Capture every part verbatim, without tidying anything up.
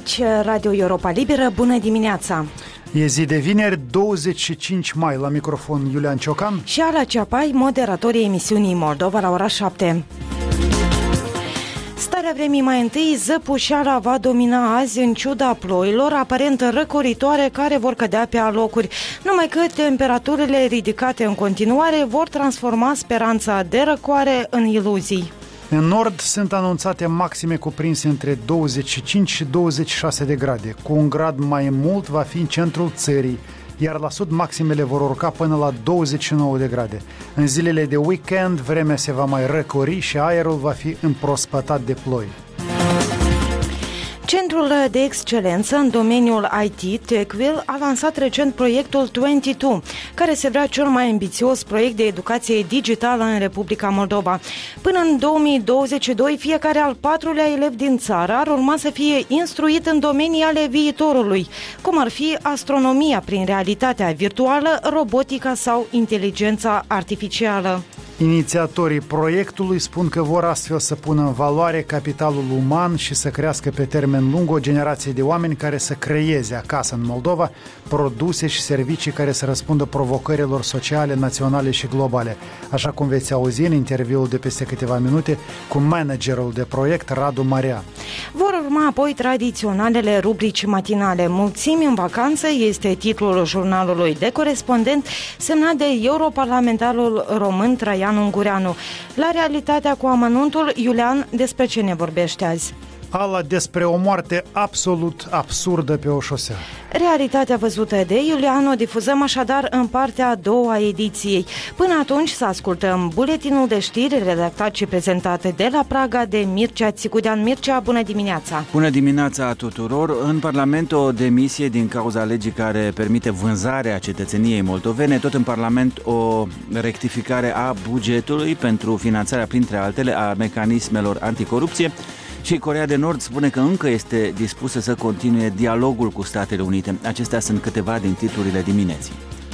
Aici Radio Europa Liberă, bună dimineața! E zi de vineri, douăzeci și cinci mai, la microfon Iulian Ciocan și Ala Ceapai, moderatorii emisiunii Moldova la ora șapte. Starea vremii mai întâi, zăpușeala va domina azi în ciuda ploilor aparent răcoritoare care vor cădea pe alocuri, numai că temperaturile ridicate în continuare vor transforma speranța de răcoare în iluzii. În nord sunt anunțate maxime cuprinse între douăzeci și cinci și douăzeci și șase de grade. Cu un grad mai mult va fi în centrul țării, iar la sud maximele vor urca până la douăzeci și nouă de grade. În zilele de weekend, vremea se va mai răcori și aerul va fi împrospătat de ploi. Centrul de excelență în domeniul I T, TechVille, a lansat recent proiectul douăzeci și doi, care se vrea cel mai ambițios proiect de educație digitală în Republica Moldova. Până în două mii douăzeci și doi, fiecare al patrulea elev din țară ar urma să fie instruit în domenii ale viitorului, cum ar fi astronomia prin realitatea virtuală, robotica sau inteligența artificială. Inițiatorii proiectului spun că vor astfel să pună în valoare capitalul uman și să crească pe termen lung o generație de oameni care să creeze acasă în Moldova produse și servicii care să răspundă provocărilor sociale, naționale și globale, așa cum veți auzi în interviul de peste câteva minute cu managerul de proiect, Radu Marea. Vor urma apoi tradiționalele rubrici matinale. Mulțimi în vacanță este titlul jurnalului de corespondent semnat de europarlamentarul român Traian Ungureanu. La Realitatea cu amănuntul, Iulian, despre ce ne vorbește azi? Ala, despre o moarte absolut absurdă pe o șosea. Realitatea văzută de Iulian o difuzăm așadar în partea a doua a ediției. Până atunci să ascultăm buletinul de știri redactat și prezentat de la Praga de Mircea Țicudean. Mircea, bună dimineața! Bună dimineața tuturor! În Parlament o demisie din cauza legii care permite vânzarea cetățeniei moldovene, tot în Parlament o rectificare a bugetului pentru finanțarea, printre altele, a mecanismelor anticorupție. Și Coreea de Nord spune că încă este dispusă să continue dialogul cu Statele Unite. Acestea sunt câteva din titlurile dimineții.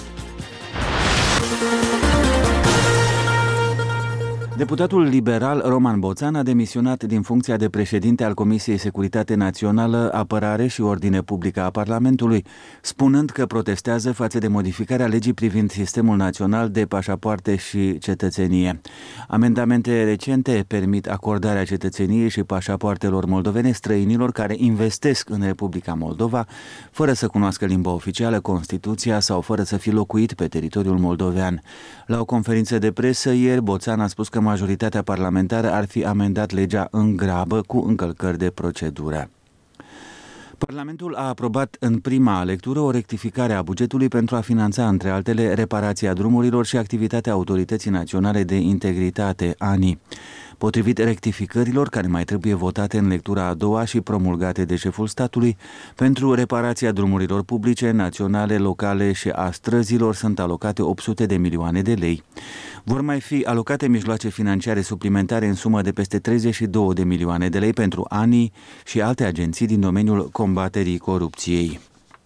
Deputatul liberal Roman Boțan a demisionat din funcția de președinte al Comisiei Securitate Națională, Apărare și Ordine Publică a Parlamentului, spunând că protestează față de modificarea legii privind sistemul național de pașapoarte și cetățenie. Amendamente recente permit acordarea cetățeniei și pașapoartelor moldovene străinilor care investesc în Republica Moldova, fără să cunoască limba oficială, Constituția sau fără să fi locuit pe teritoriul moldovean. La o conferință de presă ieri, Boțan a spus că majoritatea parlamentară ar fi amendat legea în grabă cu încălcări de procedură. Parlamentul a aprobat în prima lectură o rectificare a bugetului pentru a finanța, între altele, reparația drumurilor și activitatea Autorității Naționale de Integritate, A N I. Potrivit rectificărilor care mai trebuie votate în lectura a doua și promulgate de șeful statului, pentru reparația drumurilor publice, naționale, locale și a străzilor sunt alocate opt sute de milioane de lei. Vor mai fi alocate mijloace financiare suplimentare în sumă de peste treizeci și două de milioane de lei pentru A N I și alte agenții din domeniul combaterii corupției.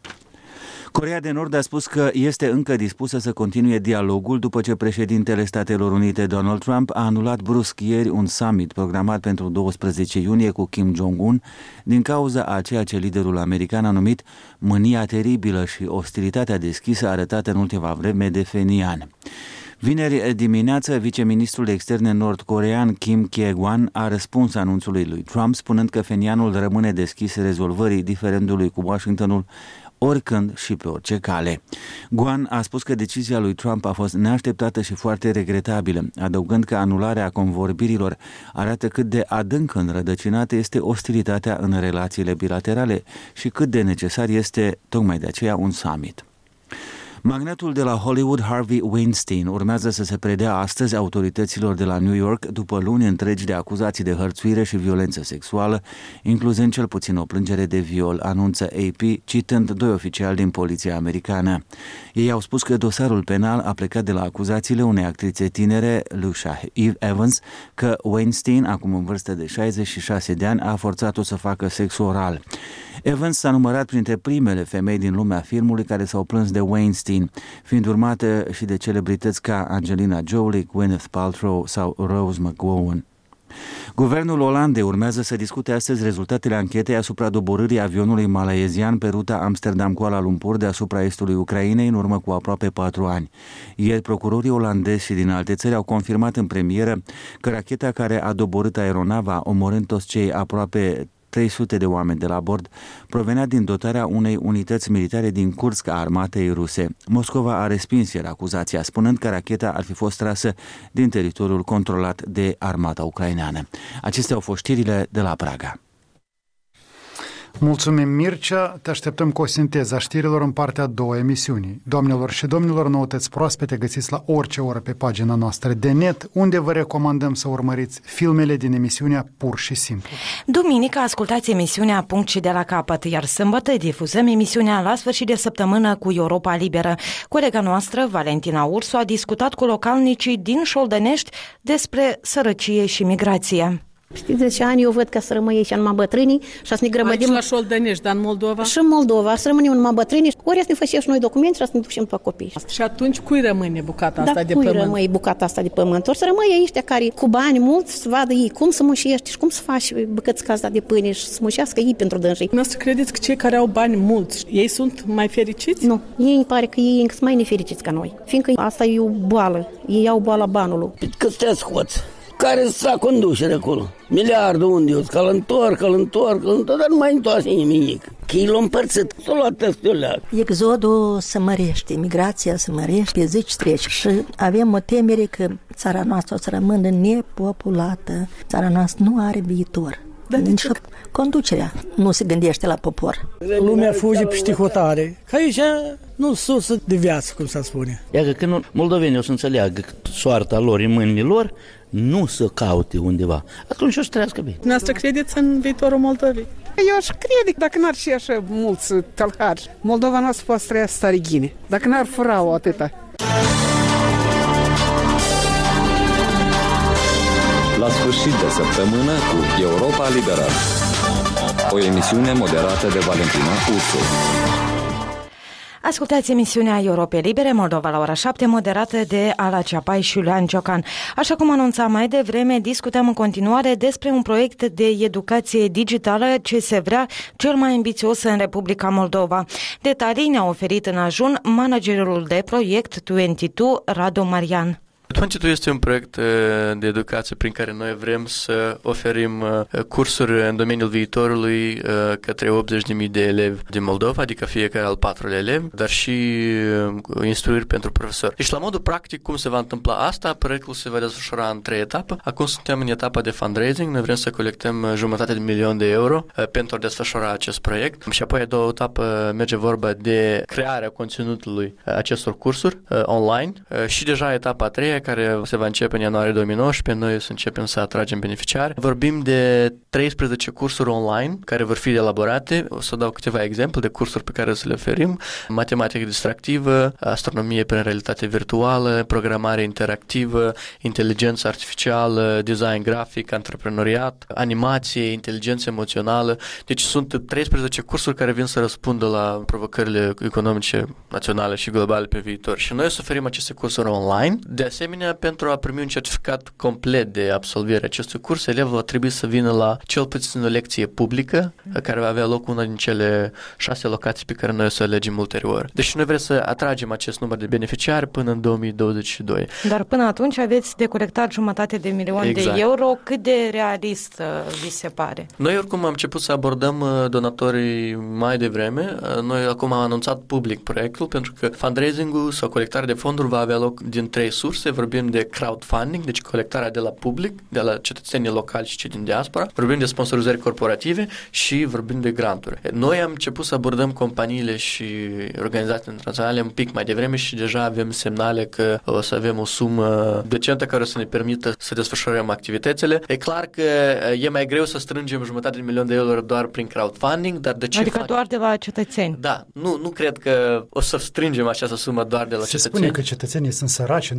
Coreea de Nord a spus că este încă dispusă să continue dialogul după ce președintele Statelor Unite Donald Trump a anulat brusc ieri un summit programat pentru douăsprezece iunie cu Kim Jong-un din cauza a ceea ce liderul american a numit mânia teribilă și ostilitatea deschisă arătată în ultima vreme de Phenian. Vineri dimineață, viceministrul externe nord-corean Kim Kye-gwan a răspuns anunțului lui Trump, spunând că Phenianul rămâne deschis rezolvării diferendului cu Washingtonul oricând și pe orice cale. Guan a spus că decizia lui Trump a fost neașteptată și foarte regretabilă, adăugând că anularea convorbirilor arată cât de adânc înrădăcinată este ostilitatea în relațiile bilaterale și cât de necesar este tocmai de aceea un summit. Magnatul de la Hollywood, Harvey Weinstein, urmează să se predea astăzi autorităților de la New York după luni întregi de acuzații de hărțuire și violență sexuală, incluzând cel puțin o plângere de viol, anunță A P, citând doi oficiali din poliția americană. Ei au spus că dosarul penal a plecat de la acuzațiile unei actrițe tinere, Lucia Evans, că Weinstein, acum în vârstă de șaizeci și șase de ani, a forțat-o să facă sex oral. Evans s-a numărat printre primele femei din lumea filmului care s-au plâns de Weinstein, fiind urmată și de celebrități ca Angelina Jolie, Gwyneth Paltrow sau Rose McGowan. Guvernul Olandei urmează să discute astăzi rezultatele anchetei asupra doborârii avionului malaezian pe ruta Amsterdam-Kuala Lumpur deasupra estului Ucrainei în urmă cu aproape patru ani. Ieri, procurorii olandezi și din alte țări au confirmat în premieră că racheta care a doborât aeronava, omorând toți cei aproape trei sute de oameni de la bord, provenea din dotarea unei unități militare din Kursk a armatei ruse. Moscova a respins ieri acuzația, spunând că racheta ar fi fost trasă din teritoriul controlat de armata ucraineană. Acestea au fost știrile de la Praga. Mulțumim, Mircea. Te așteptăm cu o sinteză a știrilor în partea a doua emisiunii. Doamnelor și domnilor, noutăți proaspete găsiți la orice oră pe pagina noastră de net, unde vă recomandăm să urmăriți filmele din emisiunea Pur și Simplu. Duminică ascultați emisiunea Punct și de la capăt, iar sâmbătă difuzăm emisiunea La sfârșit de săptămână cu Europa Liberă. Colega noastră, Valentina Ursu, a discutat cu localnicii din Șoldănești despre sărăcie și migrație. Știți, zece ani eu văd că să rămâi aici numai bătrânii și să ne grăbădim... Aici la Șoldănești, dar în Moldova? Și în Moldova, să rămânem numai bătrânii, ori să ne facem și noi documente și să ne ducem pe copii. Și atunci cui rămâne bucata asta da, de cui pământ? rămâi bucata asta de pământ? Ori să rămâi ăștia care cu bani mulți să vadă ei cum să mușești și cum să faci bucățica asta de pâine și să mușească ei pentru dânsii. Noastră credeți că cei care au bani mulți, ei sunt mai fericiți? Nu, ei îmi pare că ei încă sunt mai nefericiți ca noi. Fiindcă asta e o boală, ei au boala banului. Că sunteți hoți. Care s-a conducere acolo? Miliardul unde eu? Că-l întorc, că-l întorc, că-l întorc, dar nu mai întoarce nimic. Că ei l-au împărțit, s-o luat tăstiulea. Exodul se mărește, migrația se mărește, pe zi ce trece și avem o temere că țara noastră o să rămână nepopulată, țara noastră nu are viitor. Dar nici ce? Conducerea nu se gândește la popor. Lumea fuge peste hotare, că aici nu sursă de viață, cum se spune. Iar că când moldovenii o să înțeleagă că soarta lor în mâinile lor, nu să caute undeva, atunci o să trăiască bine. Noastră credeți în viitorul Moldovei? Eu aș crede, dacă n-ar fi așa mulți tălhari, Moldova noastră poate să trăiască stare ghine, dacă n-ar fura-o atâta. La sfârșit de săptămână cu Europa Liberă. O emisiune moderată de Valentina Ursu. Ascultați emisiunea Europei Libere, Moldova la ora șapte, moderată de Ala Ceapai și Iulian Ciocan. Așa cum anunțam mai devreme, discutăm în continuare despre un proiect de educație digitală ce se vrea cel mai ambițios în Republica Moldova. Detalii ne-a oferit în ajun managerul de proiect douăzeci și doi, Radu Marian. douăzeci și doi este un proiect de educație prin care noi vrem să oferim cursuri în domeniul viitorului către optzeci de mii de elevi din Moldova, adică fiecare al patrulea elev, dar și instruiri pentru profesori. Deci, la modul practic, cum se va întâmpla asta? Proiectul se va desfășura în trei etape. Acum suntem în etapa de fundraising, noi vrem să colectăm jumătate de milion de euro pentru a desfășura acest proiect și apoi a doua etapă merge vorba de crearea conținutului acestor cursuri online și deja etapa a treia, care se va începe în ianuarie două mii nouăsprezece, noi să începem să atragem beneficiari. Vorbim de treisprezece cursuri online care vor fi elaborate. O să dau câteva exemple de cursuri pe care să le oferim. Matematică distractivă, astronomie prin realitate virtuală, programare interactivă, inteligență artificială, design grafic, antreprenoriat, animație, inteligență emoțională. Deci sunt treisprezece cursuri care vin să răspundă la provocările economice naționale și globale pe viitor. Și noi o să oferim aceste cursuri online. De asemenea, pentru a primi un certificat complet de absolvire acestui curs, elevul va trebui să vină la cel puțin o lecție publică, care va avea loc una din cele șase locații pe care noi o să alegem ulterior. Deci noi vrem să atragem acest număr de beneficiari până în două mii douăzeci și doi. Dar până atunci aveți de colectat jumătate de milion exact. de euro. Cât de realist vi se pare? Noi oricum am început să abordăm donatorii mai devreme. Noi acum am anunțat public proiectul pentru că fundraising-ul sau colectarea de fonduri va avea loc din trei surse. Vorbim de crowdfunding, deci colectarea de la public, de la cetățenii locali și cei din diaspora. Vorbim de sponsorizări corporative și vorbim de granturi. Noi am început să abordăm companiile și organizații internaționale un pic mai devreme și deja avem semnale că o să avem o sumă decentă care o să ne permită să desfășurăm activitățile. E clar că e mai greu să strângem jumătate de milion de euro doar prin crowdfunding, dar de ce Adică fac? doar de la cetățeni. Da, nu, nu cred că o să strângem această sumă doar de la Se cetățeni. spune că cetățenii sunt săraci în Moldova.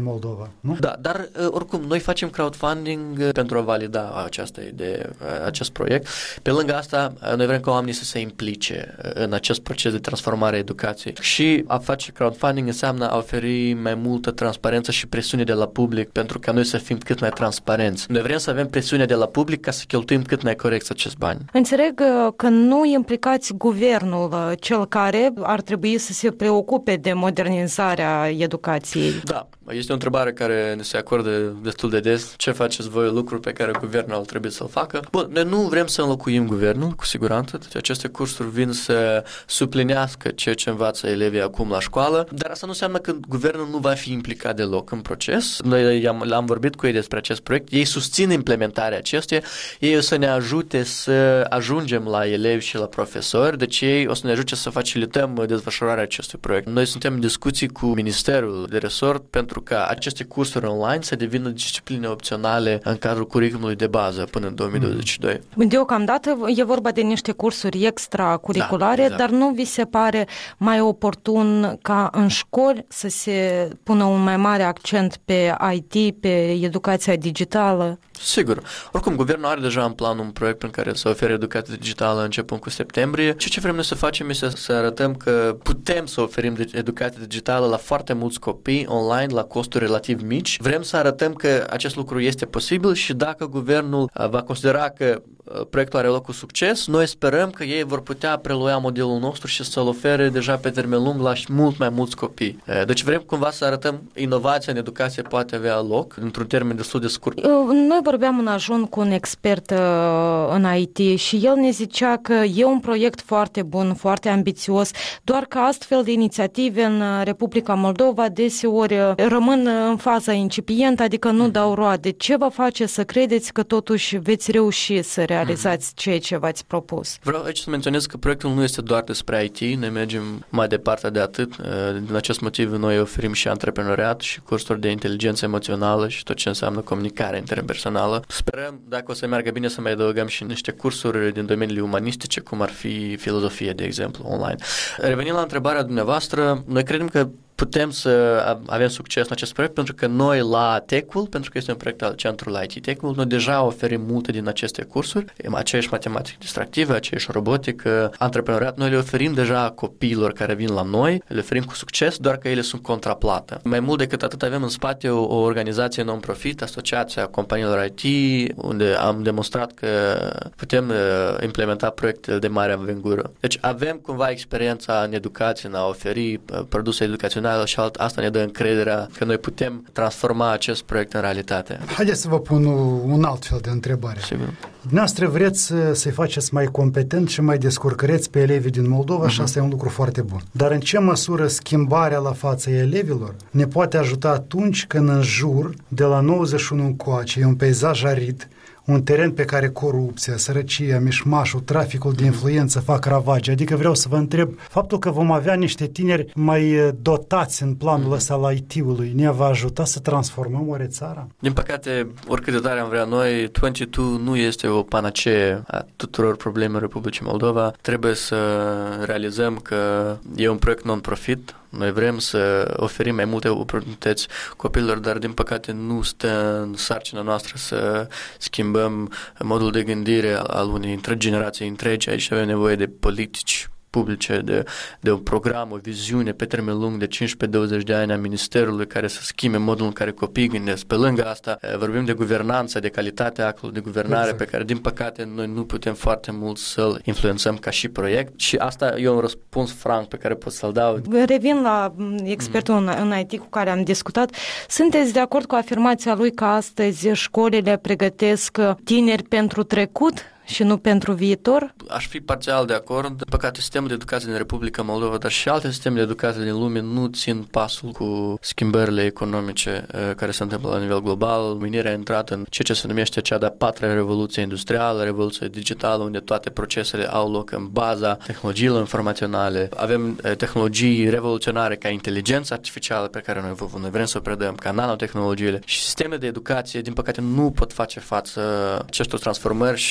Moldova, nu? Da, dar oricum, noi facem crowdfunding pentru a valida această idee, acest proiect. Pe lângă asta, noi vrem ca oamenii să se implice în acest proces de transformare a educației. Și a face crowdfunding înseamnă a oferi mai multă transparență și presiune de la public pentru ca noi să fim cât mai transparenți. Noi vrem să avem presiune de la public ca să cheltuim cât mai corect acest bani. Înțeleg că nu implicați guvernul, cel care ar trebui să se preocupe de modernizarea educației. Da, este o întrebare care ne se acordă destul de des. Ce faceți voi lucruri pe care guvernul ar trebui să-l facă? Bun, noi nu vrem să înlocuim guvernul, cu siguranță. Deci aceste cursuri vin să suplinească ceea ce învață elevii acum la școală, dar asta nu înseamnă că guvernul nu va fi implicat deloc în proces. Noi am, am vorbit cu ei despre acest proiect. Ei susțin implementarea acestuia. Ei o să ne ajute să ajungem la elevi și la profesori, deci ei o să ne ajute să facilităm desfășurarea acestui proiect. Noi suntem în discuții cu Ministerul de Resort pentru ca aceste cursuri online să devină discipline opționale în cadrul curriculumului de bază până în două mii douăzeci și doi. Deocamdată e vorba de niște cursuri extracurriculare, da, exact. Dar nu vi se pare mai oportun ca în școli să se pună un mai mare accent pe I T, pe educația digitală? Sigur. Oricum, guvernul are deja în plan un proiect în care să ofere educație digitală începând cu septembrie. Ceea ce vrem noi să facem este să arătăm că putem să oferim educație digitală la foarte mulți copii online la costuri relativ mici. Vrem să arătăm că acest lucru este posibil și dacă guvernul va considera că proiectul are loc cu succes, noi sperăm că ei vor putea prelua modelul nostru și să-l ofere deja pe termen lung la mult mai mulți copii. Deci vrem cumva să arătăm inovația în educație poate avea loc într-un termen destul de scurt. Noi vorbeam în ajun cu un expert în I T și el ne zicea că e un proiect foarte bun, foarte ambițios, doar că astfel de inițiative în Republica Moldova deseori rămân în faza incipientă, adică nu dau roade. Ce vă face să credeți că totuși veți reuși să realizați ceea ce v-ați propus? Vreau aici să menționez că proiectul nu este doar despre I T, noi mergem mai departe de atât. Din acest motiv noi oferim și antreprenoriat și cursuri de inteligență emoțională și tot ce înseamnă comunicare interpersonală. Sperăm, dacă o să meargă bine, să mai adăugăm și niște cursuri din domeniile umanistice, cum ar fi filozofie, de exemplu, online. Revenind la întrebarea dumneavoastră, noi credem că putem să avem succes în acest proiect pentru că noi la Techul, pentru că este un proiect al centrului I T Techul, noi deja oferim multe din aceste cursuri, aceeași matematică distractivă, aceeași robotică, antreprenoriat, noi le oferim deja copiilor care vin la noi, le oferim cu succes, doar că ele sunt contraplată. Mai mult decât atât avem în spate o, o organizație non-profit, Asociația Companiilor I T, unde am demonstrat că putem uh, implementa proiecte de mare anvergură. Deci avem cumva experiența în educație, în a oferi uh, produse educaționale și asta ne dă încrederea că noi putem transforma acest proiect în realitate. Haideți să vă pun un alt fel de întrebare. Sigur. Dumneavoastră vreți să-i faceți mai competent și mai descurcăreți pe elevii din Moldova uh-huh. și asta e un lucru foarte bun. Dar în ce măsură schimbarea la fața elevilor ne poate ajuta atunci când în jur, de la nouăzeci și unu încoace, e un peisaj arid, un teren pe care corupția, sărăcia, mișmașul, traficul de influență fac ravage. Adică vreau să vă întreb, faptul că vom avea niște tineri mai dotați în planul ăsta al I T-ului ne va ajuta să transformăm oare țara? Din păcate, oricât de tare am vrea noi, douăzeci și doi nu este o panacee a tuturor problemelor Republicii Moldova. Trebuie să realizăm că e un proiect non-profit. Noi vrem să oferim mai multe oportunități copilor, dar din păcate nu stă în sarcina noastră să schimbăm modul de gândire al unei întregi generații întregi. Aici avem nevoie de politici publice, de, de un program, o viziune pe termen lung de cincisprezece douăzeci de ani a Ministerului care să schimbe modul în care copiii gândesc. Pe lângă asta, vorbim de guvernanță, de calitatea actului de guvernare, exact. Pe care, din păcate, noi nu putem foarte mult să-l influențăm ca și proiect și asta e un răspuns franc pe care pot să-l dau. Revin la expertul mm. în I T cu care am discutat. Sunteți de acord cu afirmația lui că astăzi școlile pregătesc tineri pentru trecut și nu pentru viitor? Aș fi parțial de acord. De păcate, sistemul de educație din Republica Moldova, dar și alte sisteme de educație din lume nu țin pasul cu schimbările economice uh, care se întâmplă la nivel global. Menirea a intrat în ceea ce se numește cea de-a patra revoluție industrială, revoluție digitală, unde toate procesele au loc în baza tehnologiilor informaționale. Avem uh, tehnologii revoluționare ca inteligența artificială pe care noi, noi vrem să o predăm, ca nanotehnologiile și sistemele de educație, din păcate, nu pot face față acestor transformări și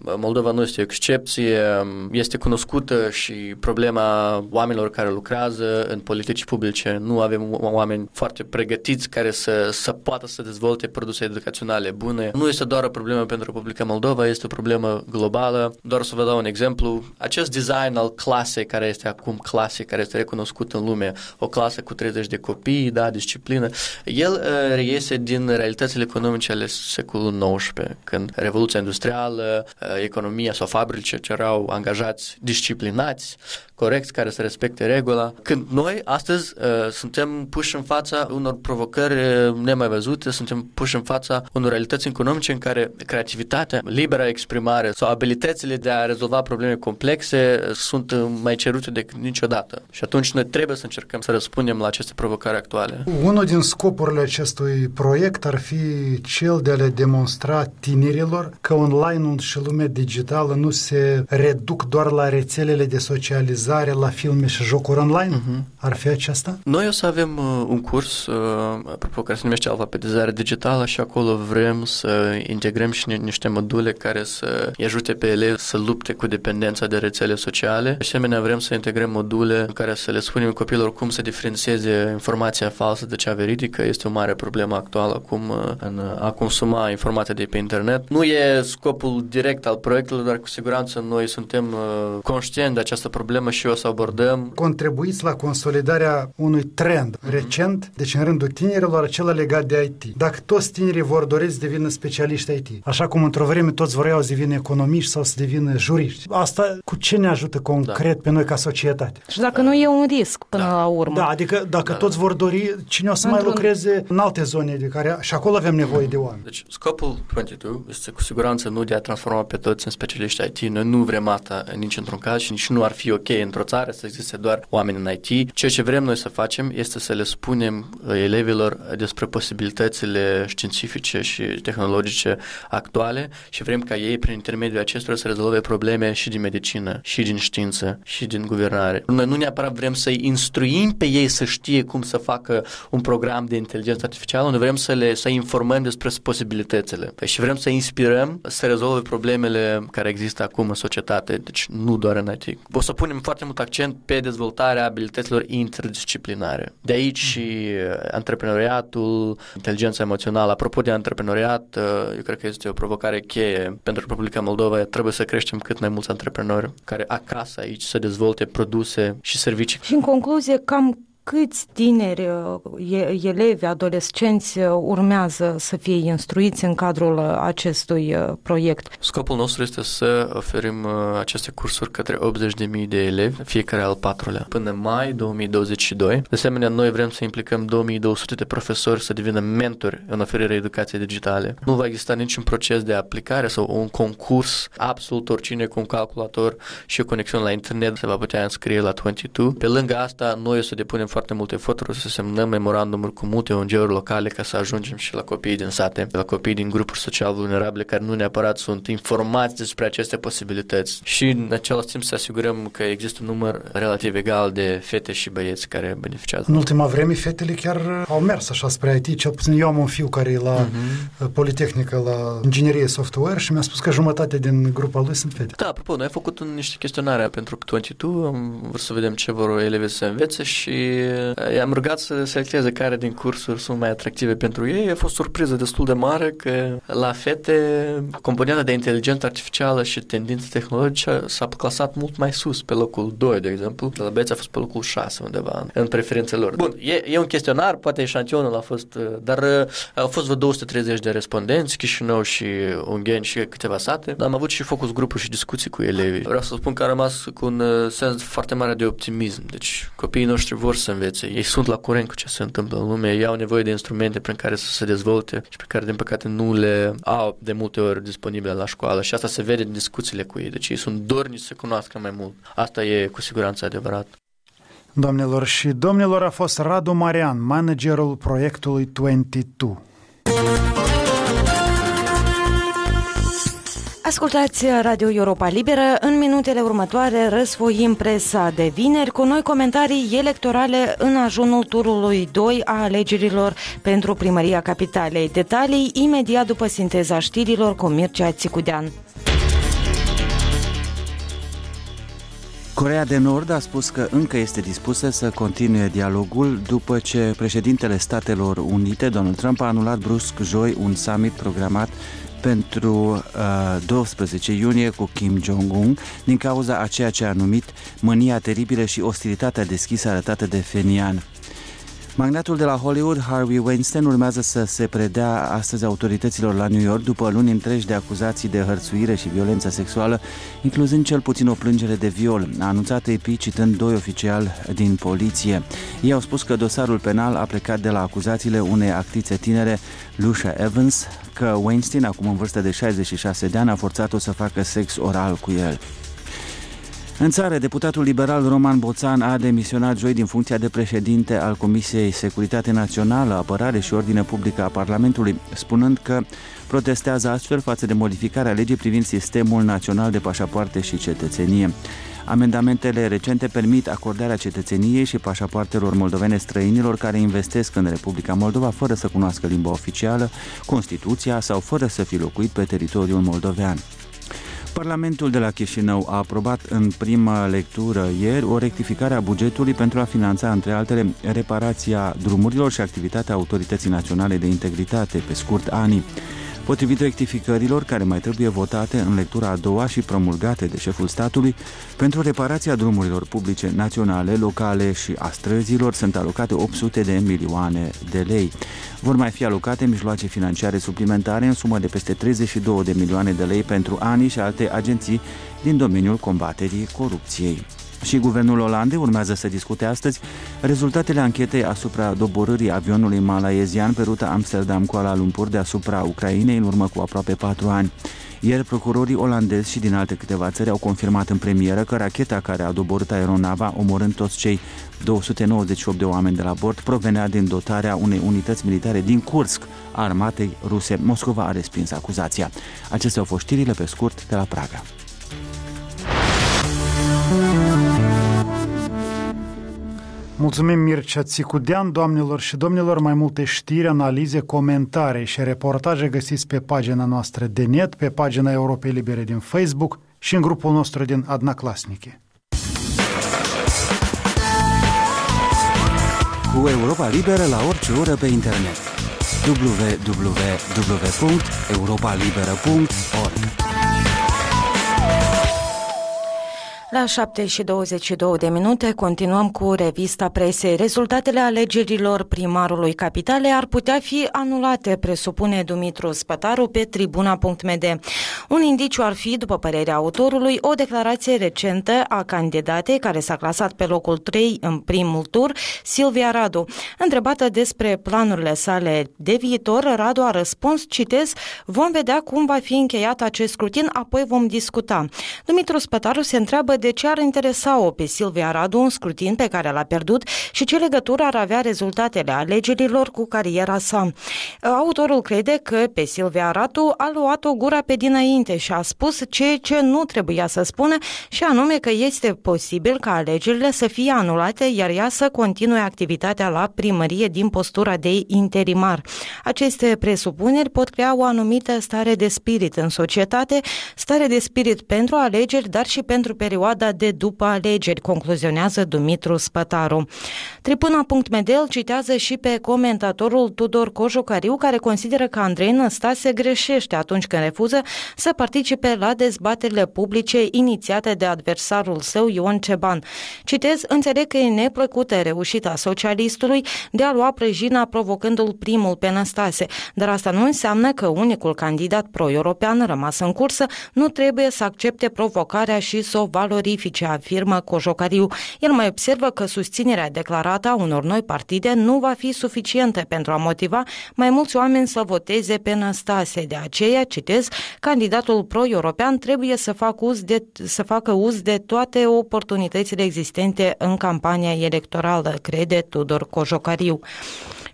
Moldova nu este o excepție, este cunoscută și problema oamenilor care lucrează în politici publice. Nu avem oameni foarte pregătiți care să, să poată să dezvolte produse educaționale bune. Nu este doar o problemă pentru Republica Moldova, este o problemă globală. Doar să vă dau un exemplu. Acest design al clasei, care este acum clase, care este recunoscut în lume, o clasă cu treizeci de copii, da, disciplină, el uh, reiese din realitățile economice ale secolului nouăsprezece, când Revoluția Industrială, uh, economia sau fabrice cerau angajați disciplinați, corecți, care să respecte regula. Când noi, astăzi, uh, suntem puși în fața unor provocări nemai văzute, suntem puși în fața unor realități economice în care creativitatea, libera exprimare sau abilitățile de a rezolva probleme complexe sunt mai cerute decât niciodată. Și atunci noi trebuie să încercăm să răspundem la aceste provocări actuale. Unul din scopurile acestui proiect ar fi cel de a le demonstra tinerilor că online-ul și lumea digitală nu se reduc doar la rețelele de socializare, la filme și jocuri online? Uh-huh. Ar fi aceasta? Noi o să avem uh, un curs, uh, apropo, care se numește alfabetizare digitală și acolo vrem să integrăm și niște module care să îi ajute pe elevi să lupte cu dependența de rețele sociale. De asemenea, vrem să integrăm module în care să le spunem copiilor cum să diferențieze informația falsă de cea veridică. Este o mare problemă actuală acum în a consuma informația de pe internet. Nu e scopul direct al proiectului, dar cu siguranță noi suntem uh, conștienți de această problemă și o să abordăm. Contribuiți la consolidarea unui trend mm-hmm. recent, deci în rândul tinerilor, acela legat de I T. Dacă toți tinerii vor dori să devină specialiști I T, așa cum într-o vreme toți vreau să devină economiști sau să devină juriști, asta cu ce ne ajută concret da. pe noi ca societate? Și dacă da. nu e un risc până da. la urmă. Da, adică dacă da. toți vor dori, cine o să Într-un... mai lucreze în alte zone de care și acolo avem nevoie de oameni. Deci scopul douăzeci și doi este cu siguranță nu de a transforma pe toți în specialiști I T. Noi nu vrem asta nici într-un caz și nici nu ar fi ok într-o țară să existe doar oameni în I T. Ceea ce vrem noi să facem este să le spunem elevilor despre posibilitățile științifice și tehnologice actuale și vrem ca ei, prin intermediul acestora, să rezolve probleme și din medicină, și din știință, și din guvernare. Noi nu neapărat vrem să-i instruim pe ei să știe cum să facă un program de inteligență artificială, noi vrem să le să informăm despre posibilitățile. Și vrem să inspirăm să rezolve problemele care există acum în societate, deci nu doar în I T. O să punem foarte mult accent pe dezvoltarea abilităților interdisciplinare. De aici și antreprenoriatul, inteligența emoțională. Apropo de antreprenoriat, eu cred că este o provocare cheie pentru Republica Moldova. Trebuie să creștem cât mai mulți antreprenori care acasă aici să dezvolte produse și servicii. Și în concluzie, cam câți tineri, elevi, adolescenți urmează să fie instruiți în cadrul acestui proiect? Scopul nostru este să oferim aceste cursuri către optzeci de mii de elevi, fiecare al patrulea, până mai două mii douăzeci și doi. De asemenea, noi vrem să implicăm două mii două sute de profesori să devină mentori în oferirea educației digitale. Nu va exista niciun proces de aplicare sau un concurs. Absolut oricine cu un calculator și o conexiune la internet se va putea înscrie la douăzeci și doi. Pe lângă asta, noi o să depunem foarte multe eforturi să semnăm memorandumuri cu multe O N G-uri locale ca să ajungem și la copiii din sate, la copiii din grupuri social vulnerabile care nu neapărat sunt informați despre aceste posibilități și în același timp să asigurăm că există un număr relativ egal de fete și băieți care beneficiază. În ultima vreme fetele chiar au mers așa spre I T, cel puțin eu am un fiu care e la uh-huh. Politehnică, la inginerie software și mi-a spus că jumătate din grupa lui sunt fete. Da, apropo, noi am făcut un, niște chestionare pentru douăzeci și doi, am vrut să vedem ce vor elevii să învețe și i-am rugat să selecteze care din cursuri sunt mai atractive pentru ei. A fost surpriză destul de mare că la fete componenta de inteligență artificială și tendințe tehnologice s-a clasat mult mai sus, pe locul doi, de exemplu. La băieți a fost pe locul șase undeva în preferințele lor. Bun, e, e un chestionar, poate eșantionul a fost, dar au fost vreo două sute treizeci de respondenți, Chișinău și Ungheni și câteva sate, dar am avut și focus grupuri și discuții cu elevii. Vreau să spun că am rămas cu un sens foarte mare de optimism. Deci copiii noștri vor să învețe. Ei sunt la curent cu ce se întâmplă în lume, ei au nevoie de instrumente prin care să se dezvolte și pe care, din păcate, nu le au de multe ori disponibile la școală și asta se vede în discuțiile cu ei. Deci ei sunt dornici să cunoască mai mult. Asta e cu siguranță adevărat. Doamnelor și domnilor, a fost Radu Marian, managerul proiectului douăzeci și doi. Ascultați Radio Europa Liberă. În minutele următoare răsfoim presa de vineri cu noi comentarii electorale în ajunul turului doi a alegerilor pentru Primăria Capitalei. Detalii imediat după sinteza știrilor cu Mircea Țicudean. Coreea de Nord a spus că încă este dispusă să continue dialogul după ce președintele Statelor Unite, Donald Trump, a anulat brusc joi un summit programat pentru uh, doisprezece iunie cu Kim Jong-un din cauza a ceea ce a numit mânia teribilă și ostilitatea deschisă arătată de Pyongyang. Magnatul de la Hollywood, Harvey Weinstein, urmează să se predea astăzi autorităților la New York după luni întregi de acuzații de hărțuire și violență sexuală, incluzând cel puțin o plângere de viol, a anunțat A P citând doi oficiali din poliție. Ei au spus că dosarul penal a plecat de la acuzațiile unei actrițe tinere, Lucia Evans, că Weinstein, acum în vârstă de șaizeci și șase de ani, a forțat-o să facă sex oral cu el. În țară, deputatul liberal Roman Boțan a demisionat joi din funcția de președinte al Comisiei Securitate Națională, Apărare și Ordine Publică a Parlamentului, spunând că protestează astfel față de modificarea legii privind sistemul național de pașapoarte și cetățenie. Amendamentele recente permit acordarea cetățeniei și pașapoartelor moldovene străinilor care investesc în Republica Moldova fără să cunoască limba oficială, Constituția sau fără să fi locuit pe teritoriul moldovean. Parlamentul de la Chișinău a aprobat în prima lectură ieri o rectificare a bugetului pentru a finanța, între altele, reparația drumurilor și activitatea Autorității Naționale de Integritate, pe scurt A N I. Potrivit rectificărilor care mai trebuie votate în lectura a doua și promulgate de șeful statului, pentru reparația drumurilor publice naționale, locale și a străzilor sunt alocate opt sute de milioane de lei. Vor mai fi alocate mijloace financiare suplimentare în sumă de peste treizeci și două de milioane de lei pentru A N I și alte agenții din domeniul combaterii corupției. Și guvernul Olandei urmează să discute astăzi rezultatele anchetei asupra doborârii avionului malaezian pe ruta Amsterdam-Kuala Lumpur deasupra Ucrainei în urmă cu aproape patru ani. Ieri, procurorii olandezi și din alte câteva țări au confirmat în premieră că racheta care a doborât aeronava, omorând toți cei două sute nouăzeci și opt de oameni de la bord, provenea din dotarea unei unități militare din Kursk a armatei ruse. Moscova a respins acuzația. Acestea au fost știrile pe scurt de la Praga. Mulțumim, Mircea Țicudean. Doamnelor și domnilor, mai multe știri, analize, comentarii și reportaje găsiți pe pagina noastră de net, pe pagina Europei Libere din Facebook și în grupul nostru din Adnaclasnice. Cu Europa Liberă la orice oră pe internet. w w w punct europa liberă punct org. La șapte și douăzeci și două de minute continuăm cu revista presei. Rezultatele alegerilor primarului Capitalei ar putea fi anulate, presupune Dumitru Spătaru pe tribuna punct m d. Un indiciu ar fi, după părerea autorului, o declarație recentă a candidatei care s-a clasat pe locul trei în primul tur, Silvia Radu. Întrebată despre planurile sale de viitor, Radu a răspuns, citez, vom vedea cum va fi încheiat acest scrutin, apoi vom discuta. Dumitru Spătaru se întreabă de ce ar interesa-o pe Silvia Radu un scrutin pe care l-a pierdut și ce legătură ar avea rezultatele alegerilor cu cariera sa. Autorul crede că pe Silvia Radu a luat-o gura pe dinainte și a spus ceea ce nu trebuia să spună, și anume că este posibil ca alegerile să fie anulate, iar ea să continue activitatea la primărie din postura de interimar. Aceste presupuneri pot crea o anumită stare de spirit în societate, stare de spirit pentru alegeri, dar și pentru perioada de după alegeri, concluzionează Dumitru Spătaru. Tribuna punct m d îl citează și pe comentatorul Tudor Cojocariu, care consideră că Andrei Năstase greșește atunci când refuză să participe la dezbaterile publice inițiate de adversarul său Ion Ceban. Citez, înțeleg că e neplăcută reușita socialistului de a lua prăjina provocându-l primul pe Năstase, dar asta nu înseamnă că unicul candidat pro-european rămas în cursă nu trebuie să accepte provocarea și să o valorifice, afirmă Cojocariu. El mai observă că susținerea declarată a unor noi partide nu va fi suficientă pentru a motiva mai mulți oameni să voteze pe Năstase. De aceea, citez, candidatul pro-european trebuie să facă uz de, să facă uz de toate oportunitățile existente în campania electorală, crede Tudor Cojocariu.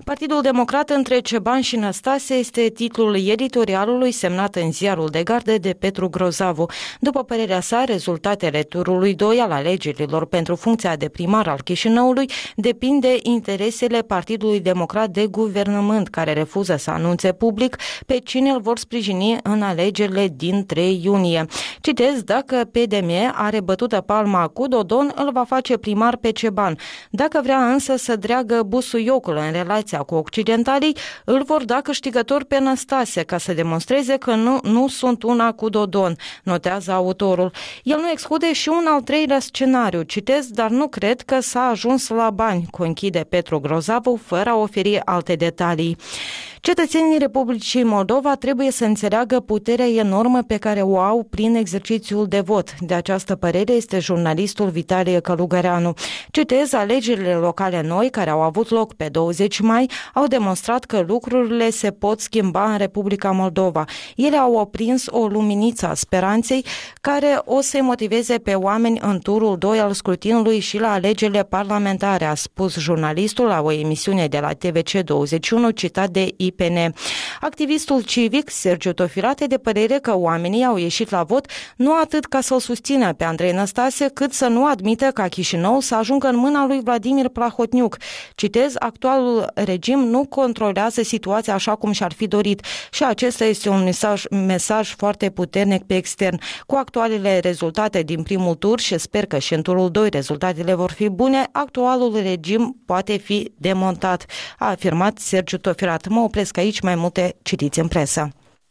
Partidul Democrat între Ceban și Năstase este titlul editorialului semnat în Ziarul de Gardă de Petru Grozavu. După părerea sa, rezultatele turului doi al alegerilor pentru funcția de primar al Chișinăului depind de interesele Partidului Democrat de guvernământ, care refuză să anunțe public pe cine îl vor sprijini în alegerile din trei iunie. Citez, dacă P D M are bătută palma cu Dodon, îl va face primar pe Ceban. Dacă vrea însă să dreagă busuiocul în relația cu occidentalii, îl vor da câștigător pe Năstase, ca să demonstreze că nu, nu sunt una cu Dodon, notează autorul. El nu exclude și un al treilea scenariu, citez, dar nu cred că s-a ajuns la bani, conchide Petru Grozavu, fără a oferi alte detalii. Cetățenii Republicii Moldova trebuie să înțeleagă puterea enormă pe care o au prin exercițiul de vot. De această părere este jurnalistul Vitalie Călugăreanu. Citez, alegerile locale noi, care au avut loc pe douăzeci mai, au demonstrat că lucrurile se pot schimba în Republica Moldova. Ele au aprins o luminiță a speranței care o să-i motiveze pe oameni în turul doi al scrutinului și la alegerile parlamentare, a spus jurnalistul la o emisiune de la T V C douăzeci și unu, citat de I P N. Activistul civic Sergiu Tofilate de părere că oamenii au ieșit la vot nu atât ca să-l susțină pe Andrei Năstase, cât să nu admită ca Chișinău să ajungă în mâna lui Vladimir Plahotniuc. Citez, actualul regim nu controlează situația așa cum și-ar fi dorit și acesta este un mesaj, mesaj foarte puternic pe extern. Cu actualele rezultate din primul tur și sper că și în turul doi rezultatele vor fi bune, actualul regim poate fi demontat, a afirmat Sergiu Tofilat. Mă opresc aici, mai multe citiți în presă.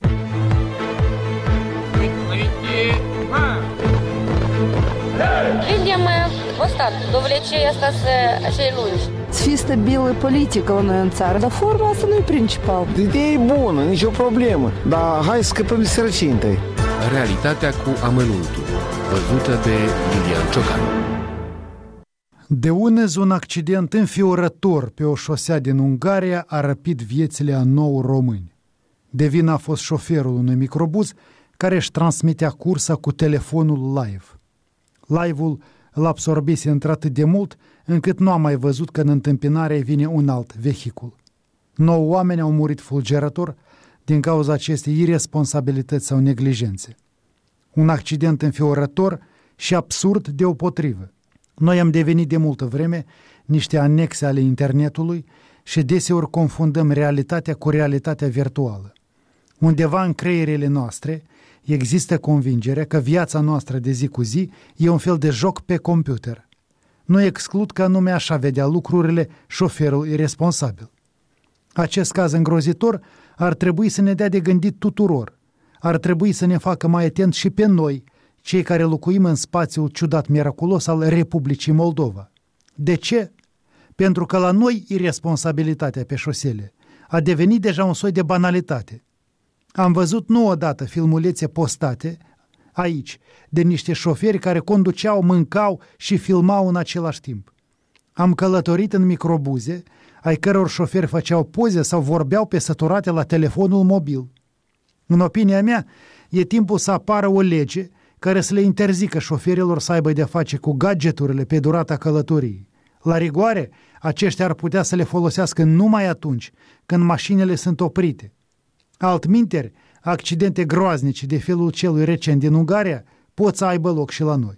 Видим устат, довлечение asta acei lungi. Să fie stabilă politică la noi în țară, dar forma asta nu e principal. Ideea e bună, nicio problemă, dar hai să scăpăm de sărăcie întâi. Realitatea cu amănuntul, văzută de Iulian Ciocan. De unez, un accident înfiorător pe o șosea din Ungaria a răpit viețile a nouă români. De vină a fost șoferul unui microbuz care își transmitea cursa cu telefonul live. Live-ul îl absorbise într-atât de mult încât nu a mai văzut că în întâmpinare vine un alt vehicul. Nouă oameni au murit fulgerător din cauza acestei irresponsabilități sau neglijențe. Un accident înfiorător și absurd deopotrivă. Noi am devenit de multă vreme niște anexe ale internetului și deseori confundăm realitatea cu realitatea virtuală. Undeva în creierile noastre există convingerea că viața noastră de zi cu zi e un fel de joc pe computer. Nu exclud că anume așa vedea lucrurile șoferul irresponsabil. Acest caz îngrozitor ar trebui să ne dea de gândit tuturor. Ar trebui să ne facă mai atent și pe noi, cei care locuim în spațiul ciudat miraculos al Republicii Moldova. De ce? Pentru că la noi irresponsabilitatea pe șosele a devenit deja un soi de banalitate. Am văzut nu odată filmulețe postate aici de niște șoferi care conduceau, mâncau și filmau în același timp. Am călătorit în microbuze ai căror șoferi făceau poze sau vorbeau pe săturate la telefonul mobil. În opinia mea, e timpul să apară o lege care să le interzică șoferilor să aibă de-a face cu gadgeturile pe durata călătoriei. La rigoare, aceștia ar putea să le folosească numai atunci când mașinile sunt oprite. Altminteri, accidente groaznice de felul celui recent din Ungaria pot să aibă loc și la noi.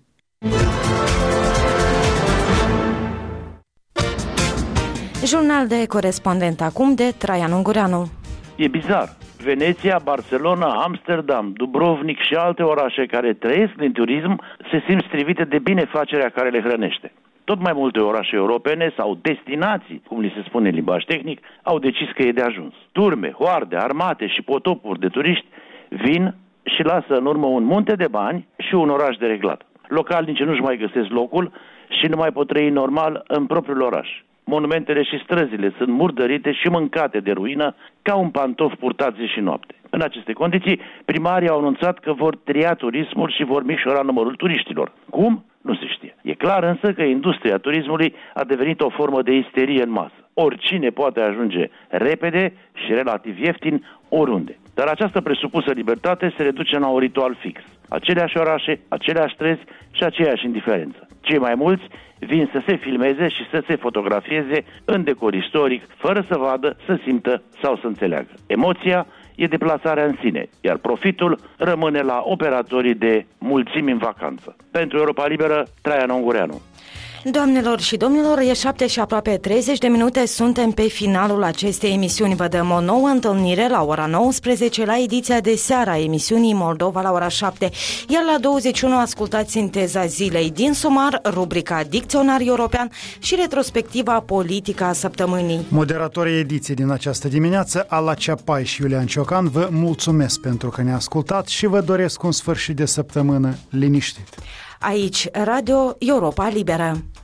Jurnal de corespondent acum de Traian Ungureanu. E bizar. Veneția, Barcelona, Amsterdam, Dubrovnik și alte orașe care trăiesc din turism se simt strivite de binefacerea care le hrănește. Tot mai multe orașe europene sau destinații, cum li se spune în limbaj tehnic, au decis că e de ajuns. Turme, hoarde, armate și potopuri de turiști vin și lasă în urmă un munte de bani și un oraș dereglat. Localnicii nu-și mai găsesc locul și nu mai pot trăi normal în propriul oraș. Monumentele și străzile sunt murdărite și mâncate de ruină ca un pantof purtat zi și noapte. În aceste condiții, primarii au anunțat că vor tria turismul și vor micșora numărul turiștilor. Cum? Nu se știe. E clar însă că industria turismului a devenit o formă de isterie în masă. Oricine poate ajunge repede și relativ ieftin oriunde. Dar această presupusă libertate se reduce la un ritual fix. Aceleași orașe, aceleași străzi și aceeași indiferență. Cei mai mulți vin să se filmeze și să se fotografieze în decor istoric, fără să vadă, să simtă sau să înțeleagă. Emoția e deplasarea în sine, iar profitul rămâne la operatorii de mulțimi în vacanță. Pentru Europa Liberă, Traian Ungureanu. Doamnelor și domnilor, e șapte și aproape treizeci de minute, suntem pe finalul acestei emisiuni. Vă dăm o nouă întâlnire la ora nouăsprezece la ediția de seară a emisiunii Moldova la ora șapte, iar la douăzeci și unu ascultați sinteza zilei din sumar, rubrica Dicționar European și retrospectiva politică a săptămânii. Moderatorii ediției din această dimineață, Ala Ceapai și Iulian Ciocan, vă mulțumesc pentru că ne ascultați și vă doresc un sfârșit de săptămână liniștit. Aici, Radio Europa Liberă.